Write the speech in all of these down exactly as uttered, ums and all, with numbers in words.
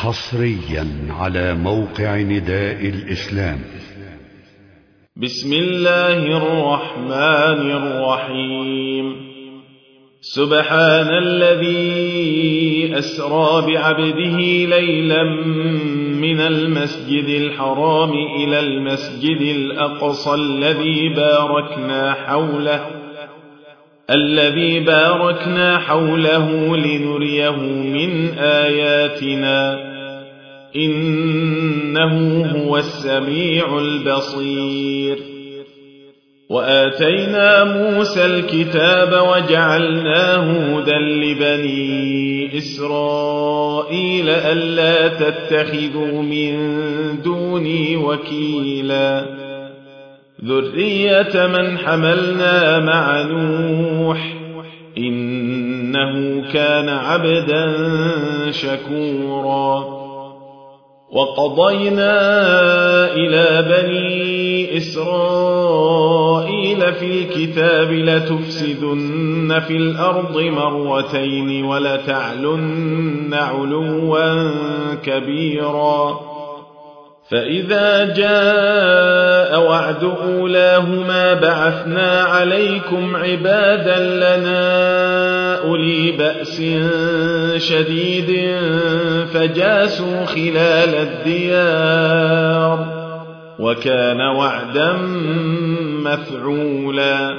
حصريا على موقع نداء الإسلام. بسم الله الرحمن الرحيم. سبحان الذي أسرى بعبده ليلا من المسجد الحرام إلى المسجد الأقصى الذي باركنا حوله الذي باركنا حوله لنريه من آياتنا إنه هو السميع البصير. وآتينا موسى الكتاب وجعلناه هدى لبني إسرائيل ألا تتخذوا من دوني وكيلا ذرية من حملنا مع نوح إنه كان عبدا شكورا. وقضينا إلى بني إسرائيل في الكتاب لتفسدن في الأرض مرتين ولتعلن علوا كبيرا. فإذا جاء وعد أولاهما بعثنا عليكم عبادا لنا أولي بأس شديد فجاسوا خلال الديار وكان وعدا مفعولا.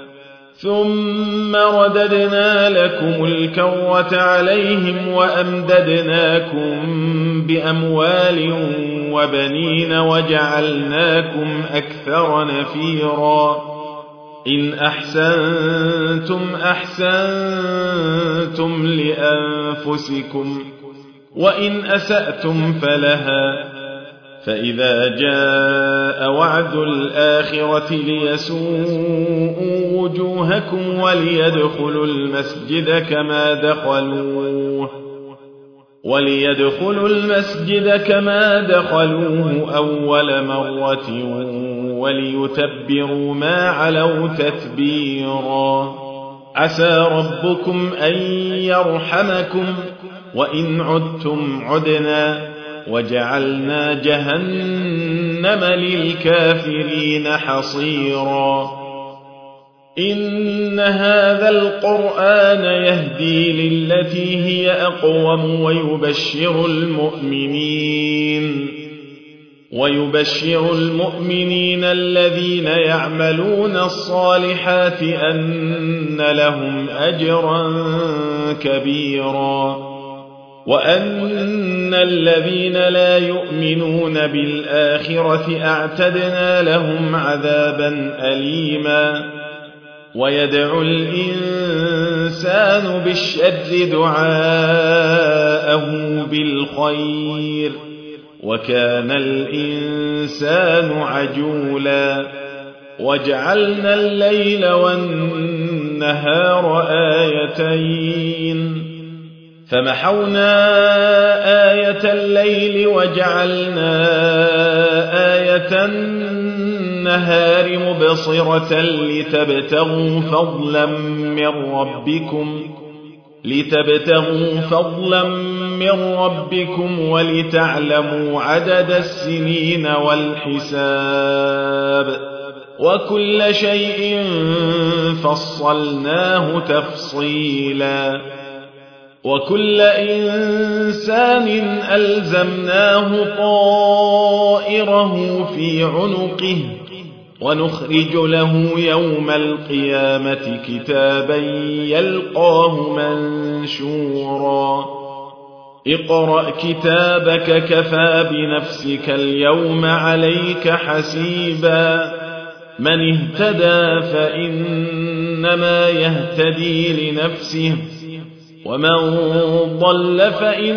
ثم رددنا لكم الكرة عليهم وأمددناكم بأموال وبنين وجعلناكم أكثر نفيرا. إن أحسنتم أحسنتم لأنفسكم وإن أسأتم فلها. فإذا جاء وعد الآخرة ليسوءوا وجوهكم وليدخلوا المسجد كما دخلوه وليدخلوا المسجد كما دخلوه أول مرة وليتبروا ما علوا تتبيرا. عسى ربكم أن يرحمكم وإن عدتم عدنا وجعلنا جهنم للكافرين حصيرا. إن هذا القرآن يهدي للتي هي أقوم ويبشر المؤمنين ويبشر المؤمنين الذين يعملون الصالحات أن لهم أجرا كبيرا. وأن الذين لا يؤمنون بالآخرة أعتدنا لهم عذابا أليما. ويدعو الإنسان بالشر دعاءه بالخير وكان الإنسان عجولا. وجعلنا الليل والنهار آيتين فمحونا آية الليل وجعلنا آية النهار مبصرة لتبتغوا فضلا من ربكم لتبتغوا فضلا من ربكم ولتعلموا عدد السنين والحساب وكل شيء فصلناه تفصيلا. وكل إنسان ألزمناه طائره في عنقه ونخرج له يوم القيامة كتابا يلقاه منشورا. اقرأ كتابك كفى بنفسك اليوم عليك حسيبا. من اهتدى فإنما يهتدي لنفسه ومن ضل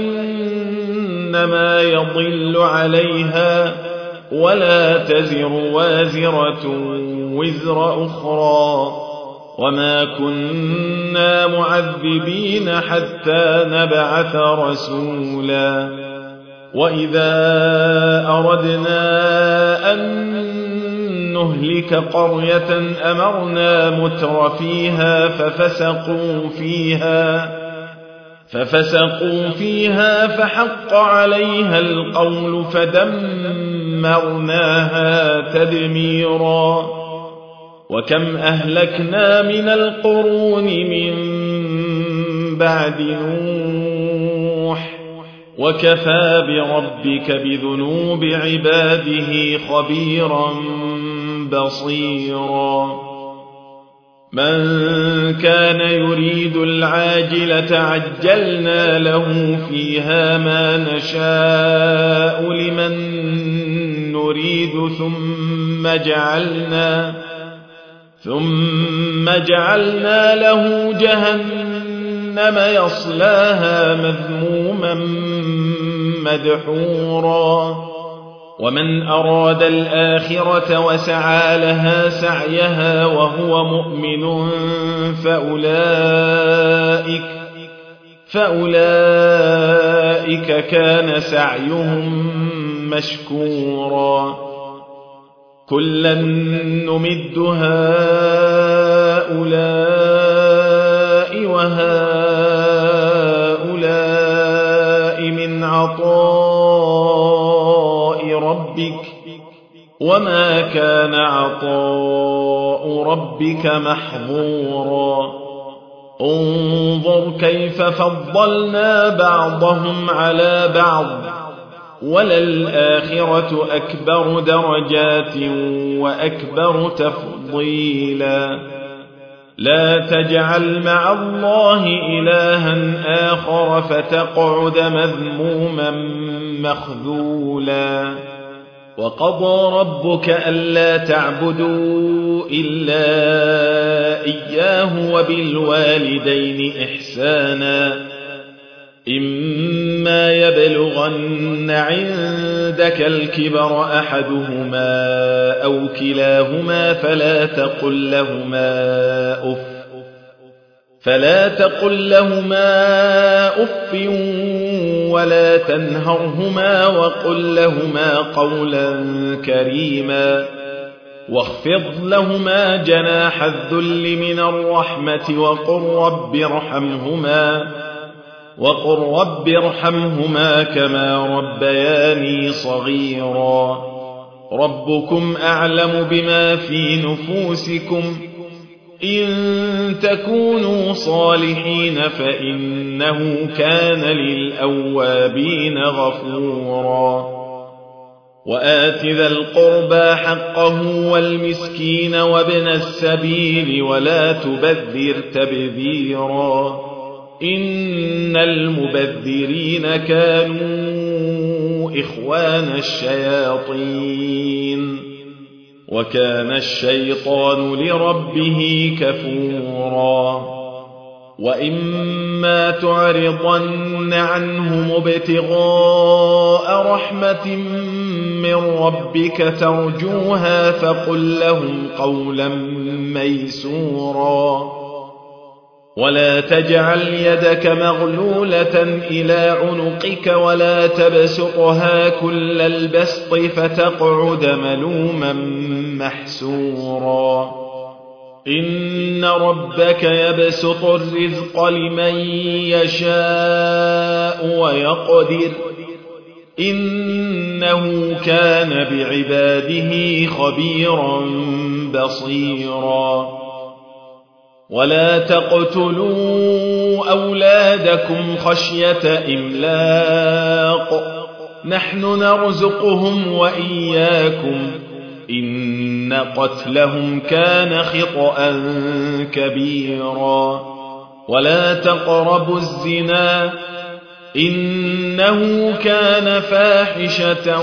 فإنما يضل عليها ولا تزر وازرة وزر أخرى وما كنا معذبين حتى نبعث رسولا. وإذا أردنا أن نهلك قرية أمرنا متر فيها ففسقوا فيها ففسقوا فيها فحق عليها القول فدمرناها تدميرا وكم أهلكنا من القرون من بعد نوح وكفى بربك بذنوب عباده خبيرا بصيرا من كان يريد العاجلة عجلنا له فيها ما نشاء لمن نريد ثم جعلنا ثم جعلنا له جهنم يصلاها مذموما مدحورا ومن أراد الآخرة وسعى لها سعيها وهو مؤمن فأولئك, فأولئك كان سعيهم مشكورا كلا نمد هؤلاء وهؤلاء من عطاء ربك وما كان عطاء ربك محظورا انظر كيف فضلنا بعضهم على بعض وللآخرة أكبر درجات وأكبر تفضيلا لا تجعل مع الله إلها آخر فتقعد مذموما مخذولا وقضى ربك ألا تعبدوا إلا إياه وبالوالدين إحسانا إما يبلغن عندك الكبر أحدهما أو كلاهما فلا تقل لهما أف فلا تقل لهما أف ولا تنهرهما وقل لهما قولا كريما واخفض لهما جناح الذل من الرحمة وقل رب ارحمهما وقل رب ارحمهما كما ربياني صغيرا ربكم أعلم بما في نفوسكم إن تكونوا صالحين فإنه كان للأوابين غفورا وآت ذا القربى حقه والمسكين وابن السبيل ولا تبذر تبذيرا إن المبذرين كانوا إخوان الشياطين وكان الشيطان لربه كفورا وإما تعرضن عنهم ابتغاء رحمة من ربك ترجوها فقل لهم قولا ميسورا ولا تجعل يدك مغلولة إلى عنقك ولا تبسطها كل البسط فتقعد ملوما محسورا إن ربك يبسط الرزق لمن يشاء ويقدر إنه كان بعباده خبيرا بصيرا ولا تقتلوا أولادكم خشية إملاق نحن نرزقهم وإياكم إن قتلهم كان خطأ كبيرا ولا تقربوا الزنا إنه كان فاحشة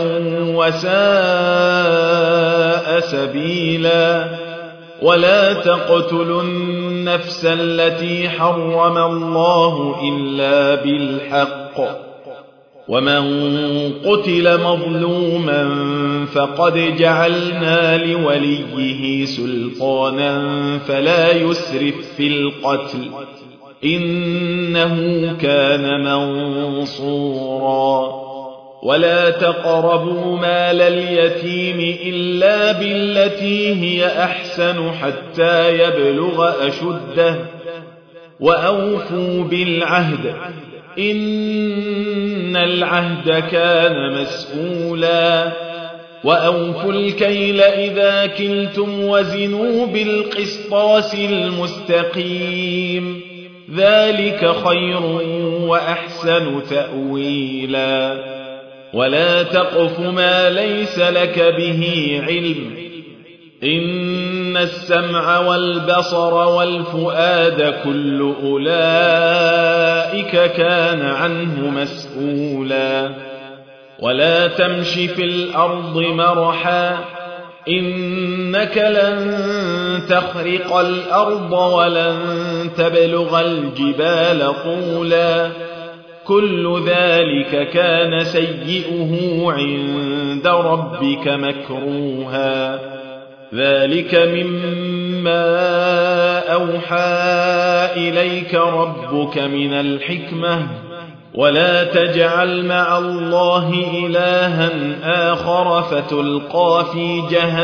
وساء سبيلا ولا تقتلوا النفس التي حرم الله إلا بالحق ومن قتل مظلوما فقد جعلنا لوليه سلطانا فلا يسرف في القتل إنه كان منصورا ولا تقربوا مال اليتيم إلا بالتي هي أحسن حتى يبلغ أشده وأوفوا بالعهد إن العهد كان مسؤولا وأوفوا الكيل إذا كلتم وزنوا بالقسطاس المستقيم ذلك خير وأحسن تأويلا ولا تقف ما ليس لك به علم إن السمع والبصر والفؤاد كل أولئك كان عنه مسؤولا ولا تمش في الأرض مرحا إنك لن تخرق الأرض ولن تبلغ الجبال طولا كل ذلك كان سيئه عند ربك مكروها ذلك مما أوحى إليك ربك من الحكمة ولا تجعل مع الله إلها آخر فتلقى في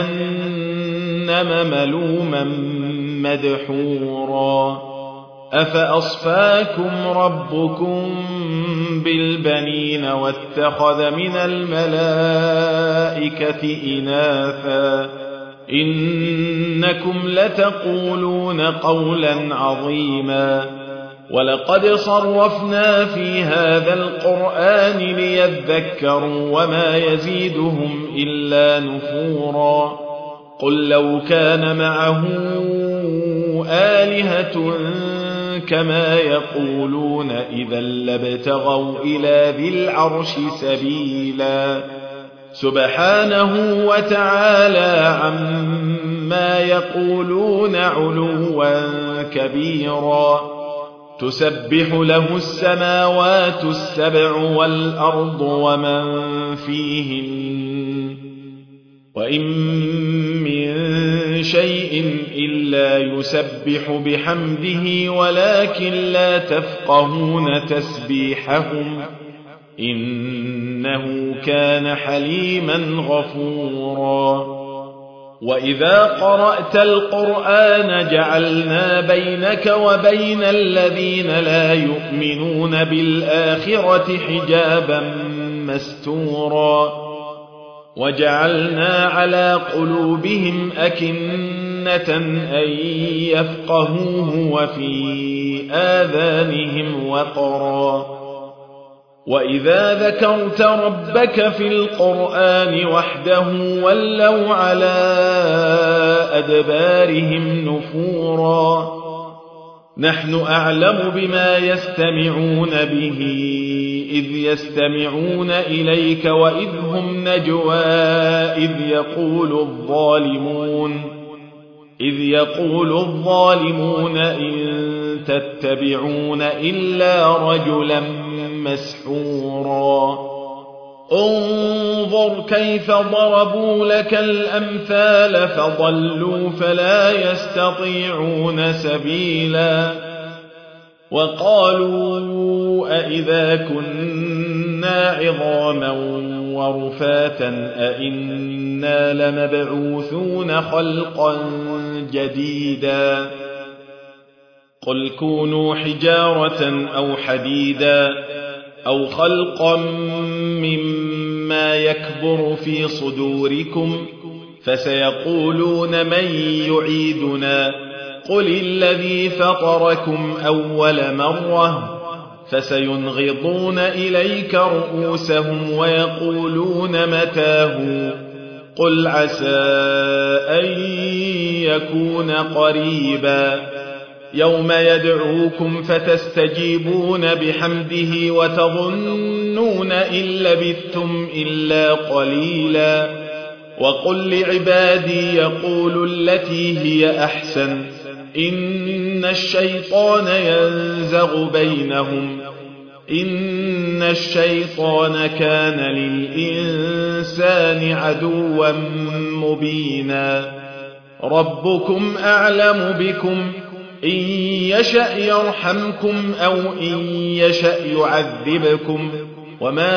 جهنم ملوما مدحورا أفأصفاكم ربكم بالبنين واتخذ من الملائكة إناثا إنكم لتقولون قولا عظيما ولقد صرفنا في هذا القرآن ليذكروا وما يزيدهم إلا نفورا قل لو كان معه آلهة كما يقولون إذا لابتغوا إلى ذي العرش سبيلا سبحانه وتعالى عما يقولون علوا كبيرا تسبح له السماوات السبع والأرض ومن فيهن وإن من شيء إلا يسبح بحمده ولكن لا تفقهون تسبيحهم إنه كان حليما غفورا وإذا قرأت القرآن جعلنا بينك وبين الذين لا يؤمنون بالآخرة حجابا مستورا وجعلنا على قلوبهم أكنة أن يفقهوه وفي آذانهم وقرا وإذا ذكرت ربك في القرآن وحده ولوا على أدبارهم نفورا نحن أعلم بما يستمعون به إذ يستمعون إليك وإذ هم نجوى إذ يقول الظالمون إذ يقول الظالمون إن تتبعون إلا رجلا مسحورا انظر كيف ضربوا لك الأمثال فضلوا فلا يستطيعون سبيلا وقالوا أئذا كنا عظاما ورفاتا أئنا لمبعوثون خلقا جديدا قل كونوا حجارة أو حديدا أو خلقا مما يكبر في صدوركم فسيقولون من يعيدنا قل الذي فطركم أول مرة فسينغضون إليك رؤوسهم ويقولون متاه قل عسى أن يكون قريبا يوم يدعوكم فتستجيبون بحمده وتظنون إن لبثتم إلا قليلا وقل لعبادي يقولوا التي هي أحسن إن الشيطان ينزغ بينهم إن الشيطان كان للإنسان عدوا مبينا ربكم أعلم بكم إن يشأ يرحمكم أو إن يشأ يعذبكم وما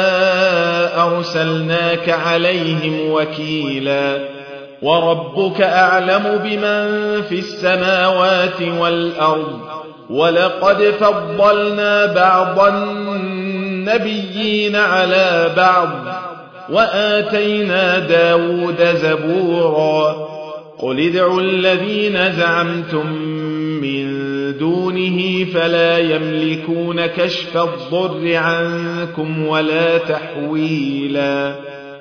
أرسلناك عليهم وكيلا وربك أعلم بمن في السماوات والأرض ولقد فضلنا بعض النبيين على بعض وآتينا داود زبورا قل ادعوا الذين زعمتم من دونه فلا يملكون كشف الضر عنكم ولا تحويلا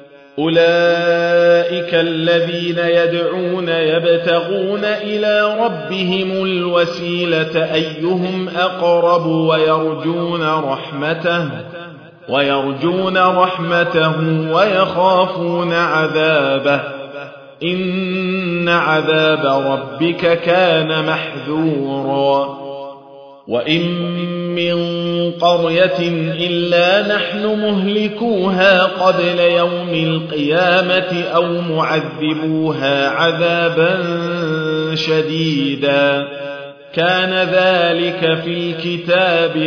أولئك الذين يدعون يبتغون إلى ربهم الوسيلة أيهم أقرب ويرجون رحمته ويرجون رحمته ويخافون عذابه إن عذاب ربك كان محذورا وإن من قرية إلا نحن مهلكوها قبل يوم القيامة أو معذبوها عذابا شديدا كان ذلك في الكتاب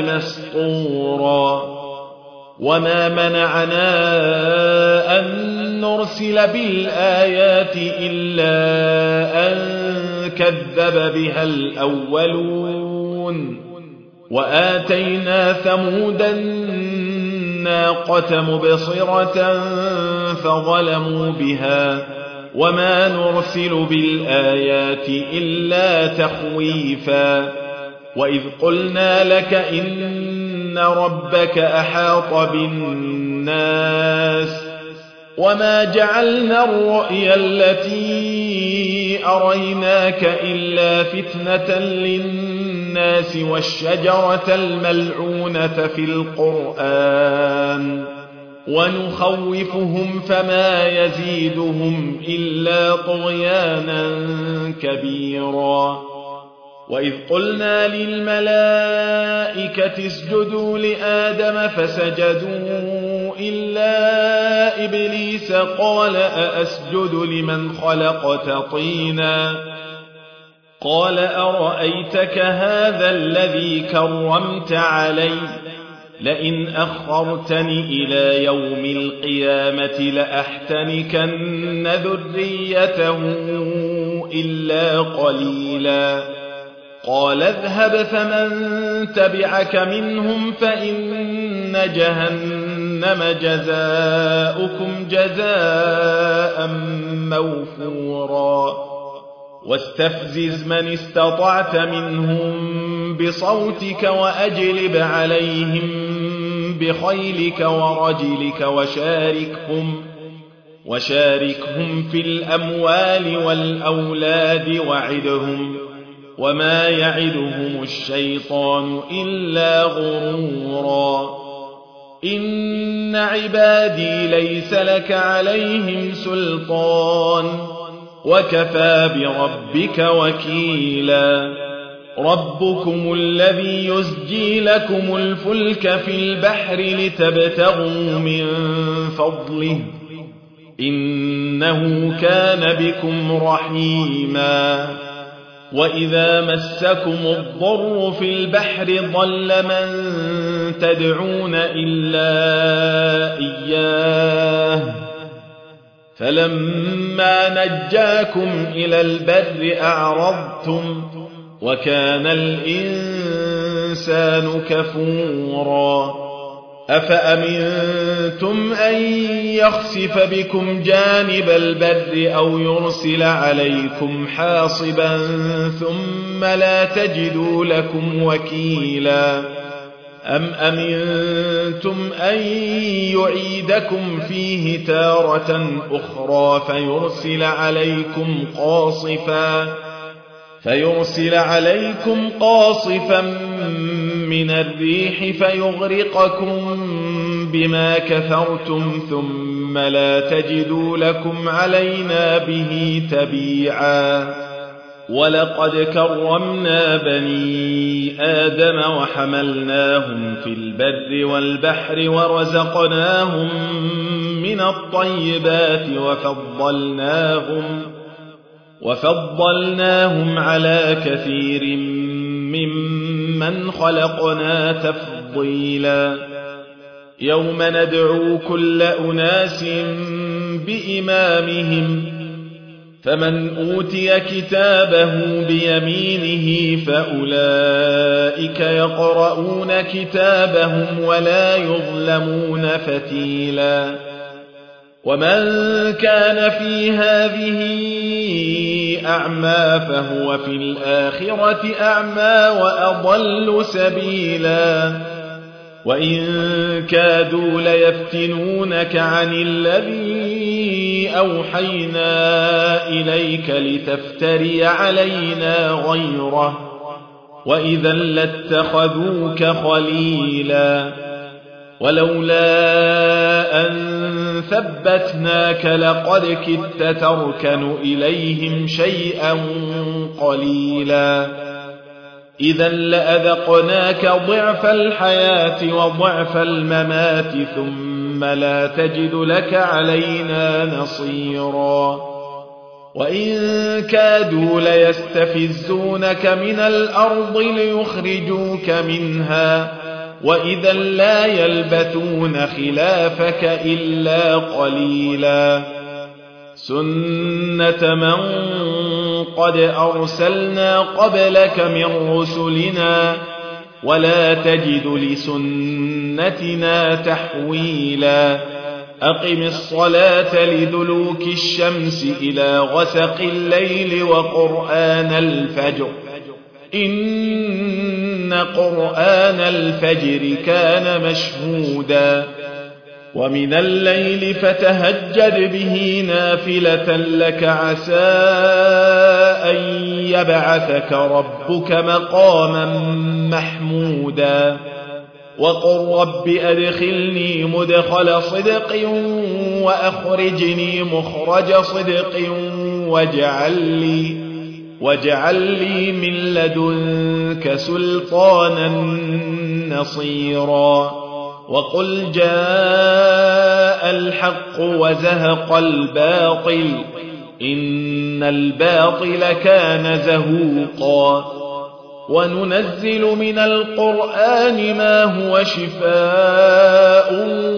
مسطورا وما منعنا أن نرسل بالآيات إلا أن كذب بها الأولون وآتينا ثمود الناقة مبصرة فظلموا بها وما نرسل بالآيات إلا تخويفا وإذ قلنا لك إن ربك أحاط بالناس وما جعلنا الرؤيا التي أريناك إلا فتنة للناس والشجرة الملعونة في القرآن ونخوفهم فما يزيدهم إلا طغيانا كبيرا وإذ قلنا للملائكة اسجدوا لآدم فسجدوا إلا إبليس قال أأسجد لمن خلقت طينا قال أرأيتك هذا الذي كرمت علي لئن أخرتني إلى يوم القيامة لأحتنكن ذريته إلا قليلا قال اذهب فمن تبعك منهم فإن جهنم جزاؤكم جزاء موفورا واستفزز من استطعت منهم بصوتك وأجلب عليهم بخيلك ورجلك وشاركهم وشاركهم في الأموال والأولاد وعدهم وما يعدهم الشيطان إلا غرورا إن عبادي ليس لك عليهم سلطان وكفى بربك وكيلا ربكم الذي يزجي لكم الفلك في البحر لتبتغوا من فضله إنه كان بكم رحيما وإذا مسكم الضر في البحر ضل من تدعون إلا إياه فلما نجاكم إلى البر أعرضتم وكان الإنسان كفورا أفأمنتم أن يخسف بكم جانب البر أو يرسل عليكم حاصبا ثم لا تجدوا لكم وكيلا أم أمنتم أن يعيدكم فيه تارة أخرى فيرسل عليكم قاصفا فيرسل عليكم قاصفا من الريح فيغرقكم بما كفرتم ثم لا تجدوا لكم علينا به تبيعا ولقد كرمنا بني آدم وحملناهم في البر والبحر ورزقناهم من الطيبات وفضلناهم وفضلناهم على كثير ممن خلقنا تفضيلا يوم ندعو كل أناس بإمامهم فمن أوتي كتابه بيمينه فأولئك يقرؤون كتابهم ولا يظلمون فتيلا ومن كان في هذه أعمى فهو في الآخرة أعمى وأضل سبيلا وإن كادوا ليفتنونك عن الذي أوحينا إليك لتفتري علينا غيره وإذا لاتخذوك خليلا ولولا أن ثبتناك لقد كدت تركن إليهم شيئا قليلا إذا لأذقناك ضعف الحياة وضعف الممات ثم لا تجد لك علينا نصيرا وإن كادوا ليستفزونك من الأرض ليخرجوك منها وإذا لا يلبثون خلافك إلا قليلا سنة من قد أرسلنا قبلك من رسلنا ولا تجد لسنتنا تحويلا أقم الصلاة لدلوك الشمس إلى غسق الليل وقرآن الفجر إن قرآن الفجر كان مشهودا ومن الليل فتهجد به نافلة لك عسى أن يبعثك ربك مقاما محمودا وقل رب أدخلني مدخل صدق وأخرجني مخرج صدق واجعل لي واجعل لي من لدنك سلطانا نصيرا وقل جاء الحق وزهق الباطل إن الباطل كان زهوقا وننزل من القرآن ما هو شفاء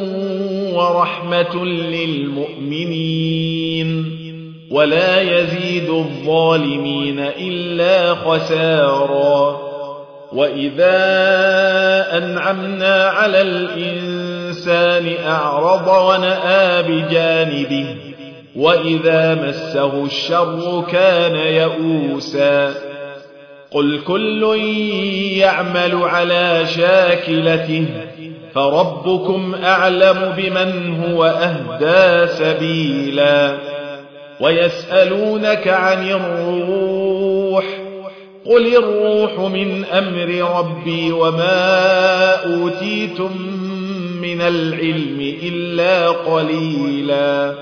ورحمة للمؤمنين ولا يزيد الظالمين إلا خسارا وإذا أنعمنا على الإنسان أعرض ونأى بجانبه وإذا مسه الشر كان يئوسا قل كل يعمل على شاكلته فربكم أعلم بمن هو أهدى سبيلا ويسألونك عن الروح قل الروح من أمر ربي وما أوتيتم من العلم إلا قليلا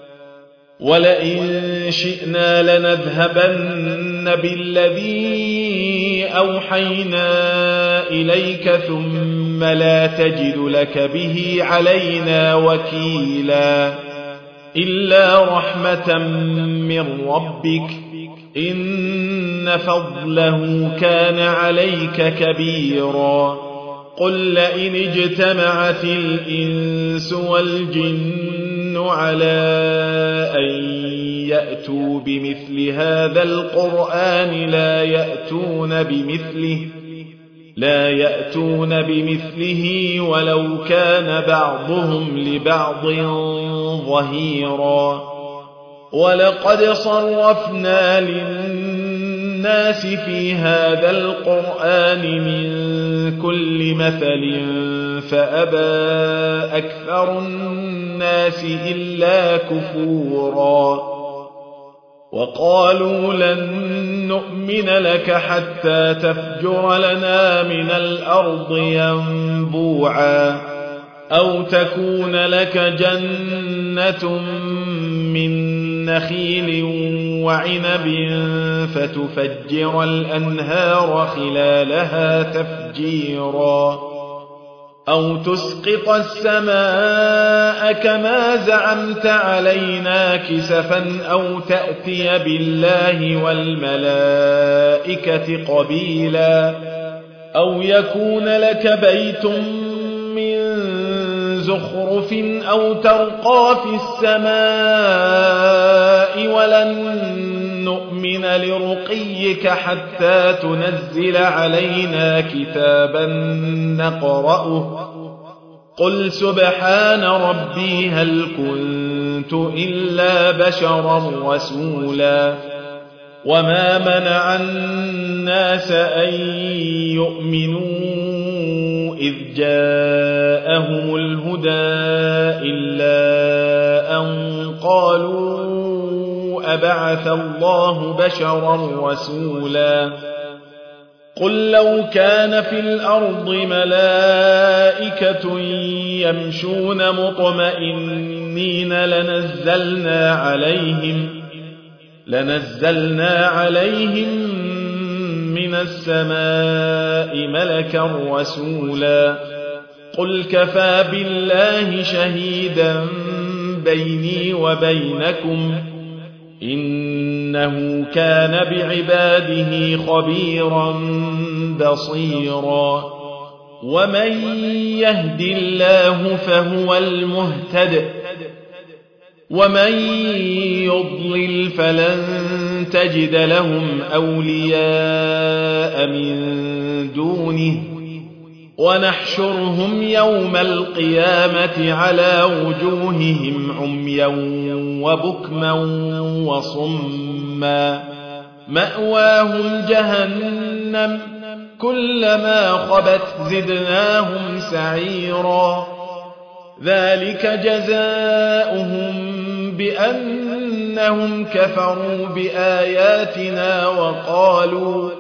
ولئن شئنا لنذهبن بالذي أوحينا إليك ثم لا تجد لك به علينا وكيلا إلا رحمة من ربك إن فضله كان عليك كبيرا قل لئن اجتمعت الإنس والجن على أن يأتوا بمثل هذا القرآن لا يأتون بمثله لا يأتون بمثله ولو كان بعضهم لبعض ظهيرا ولقد صرفنا للناس في هذا القرآن من كل مثل فأبى أكثر الناس إلا كفورا وقالوا لن نؤمن لك حتى تفجر لنا من الأرض ينبوعا أو تكون لك جنة من نخيل وعنب فتفجر الأنهار خلالها تفجيرا أو تسقط السماء كما زعمت علينا كسفا أو تأتي بالله والملائكة قبيلا أو يكون لك بيت من زخرف أو ترقى في السماء ولن نؤمن لرقيك حتى تنزل علينا كتابا نقرأه قل سبحان ربي هل كنت إلا بشرا رسولا وما منع الناس أن يؤمنوا إذ جاءهم الهدى إلا أن قالوا أبعث الله بشرا رسولا قل لو كان في الأرض ملائكة يمشون مطمئنين لنزلنا عليهم لنزلنا عليهم من السماء ملكا رسولا قل كفى بالله شهيدا بيني وبينكم إنه كان بعباده خبيرا بصيرا ومن يهد الله فهو المهتد ومن يضلل فلن تجد لهم أولياء من دونه ونحشرهم يوم القيامة على وجوههم عميا وبكما وصما مأواهم جهنم كلما خبت زدناهم سعيرا ذلك جزاؤهم بأنهم كفروا بآياتنا وقالوا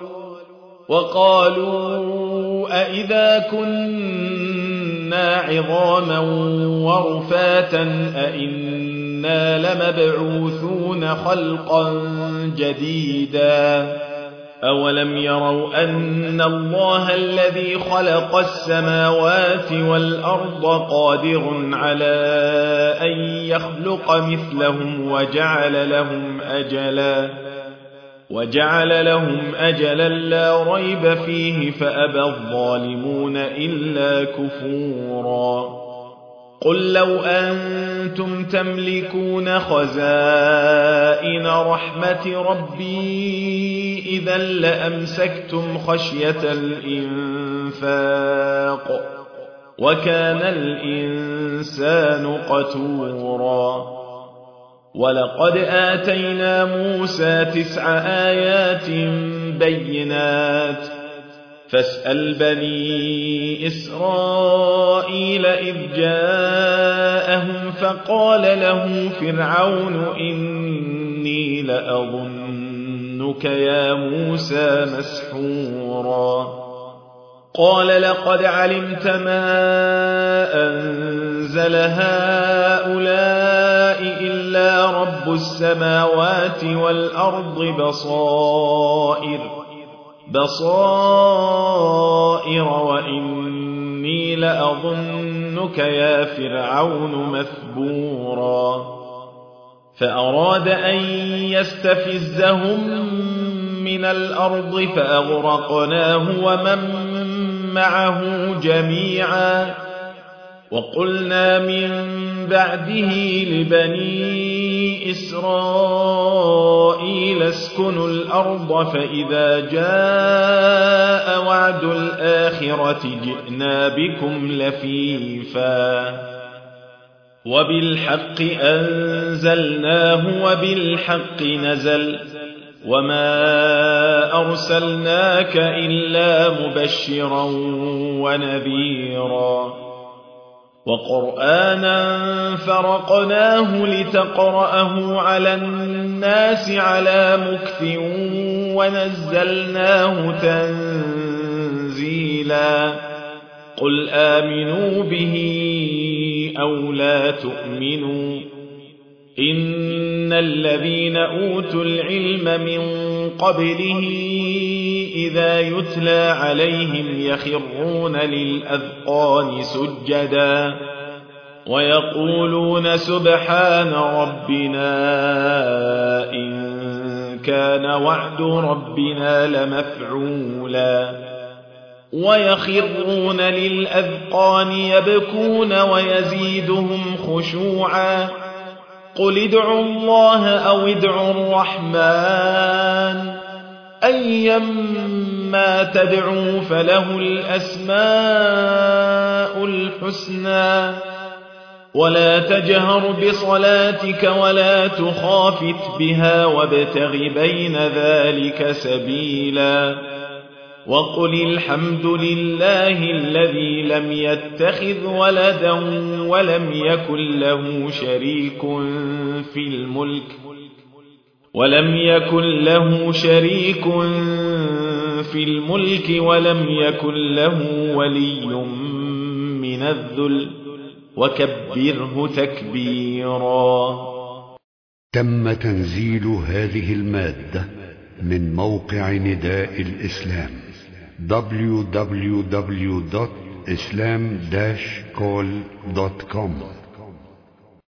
وقالوا أئذا كنا عظاما ورفاتا أئنا لمبعوثون خلقا جديدا أولم يروا أن الله الذي خلق السماوات والأرض قادر على أن يخلق مثلهم وجعل لهم أجلا وجعل لهم أجلا لا ريب فيه فأبى الظالمون إلا كفورا قل لو أنتم تملكون خزائن رحمة ربي إذا لأمسكتم خشية الإنفاق وكان الإنسان قتورا ولقد آتينا موسى تسع آيات بينات فاسأل بني إسرائيل إذ جاءهم فقال له فرعون إني لأظنك يا موسى مسحورا قال لقد علمت ما أنزل هؤلاء إلا رب السماوات والأرض بصائر بصائر وإني لأظنك يا فرعون مثبورا فأراد أن يستفزهم من الأرض فأغرقناه ومن معه جميعا وقلنا من بعده لبني إسرائيل اسكنوا الأرض فإذا جاء وعد الآخرة جئنا بكم لفيفا وبالحق أنزلناه وبالحق نزل وما أرسلناك إلا مبشرا ونذيرا وقرآنا فرقناه لتقرأه على الناس على مكث ونزلناه تنزيلا قل آمنوا به أو لا تؤمنوا إن الذين أوتوا العلم من قبله إذا يتلى عليهم يخرون للأذقان سجدا ويقولون سبحان ربنا إن كان وعد ربنا لمفعولا ويخرون للأذقان يبكون ويزيدهم خشوعا قل ادعوا الله أو ادعوا الرحمن أيما تدعوا فله الأسماء الحسنى ولا تجهر بصلاتك ولا تخافت بها وابتغ بين ذلك سبيلا وقل الحمد لله الذي لم يتخذ ولدا ولم يكن له شريك في الملك ولم يكن له شريك في الملك ولم يكن له ولي من الذل وكبره تكبيرا. تم تنزيل هذه المادة من موقع نداء الإسلام دبليو دبليو دبليو دوت islam dash call دوت كوم.